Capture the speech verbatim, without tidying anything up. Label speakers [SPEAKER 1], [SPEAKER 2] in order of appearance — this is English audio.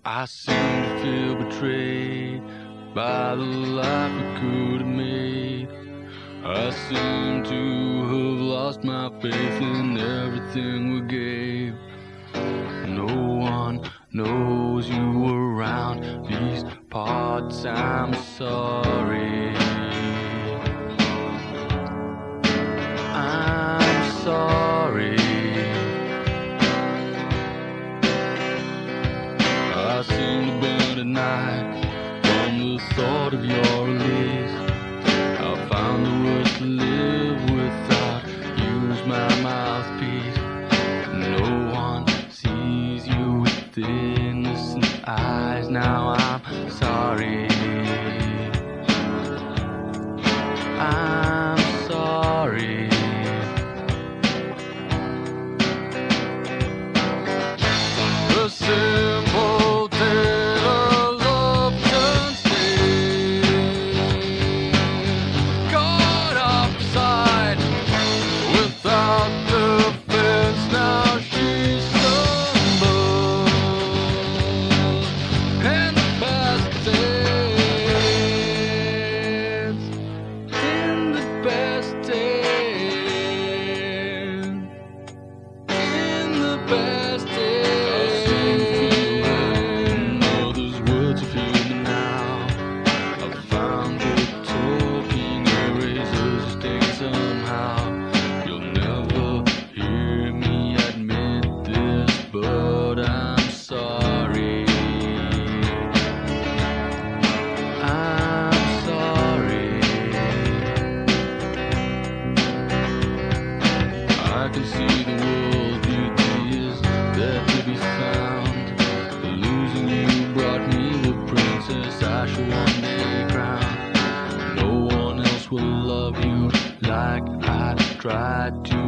[SPEAKER 1] I seem to feel betrayed by the life we could have made. I seem to have lost my faith in everything we gave. No one knows you around these parts. I'm sorry. I'm sorry. I seem to bend at night from the thought of your release. I found the words to live without. Use my mouthpiece. No one sees you with innocent eyes. Now I'm sorry. I'm sorry. The simple tale of love turns stale, caught upside without defense. Now she stumbles, and the past tense, in the past tense, in the past tense. Others' words feel me now. I found you talking erasers sting somehow. You'll never hear me admit this, but I'm sorry. I'm sorry. I can see the world through tears that to be found. Losing you brought me the princess I shall one day crown. No one else will love you like I tried to.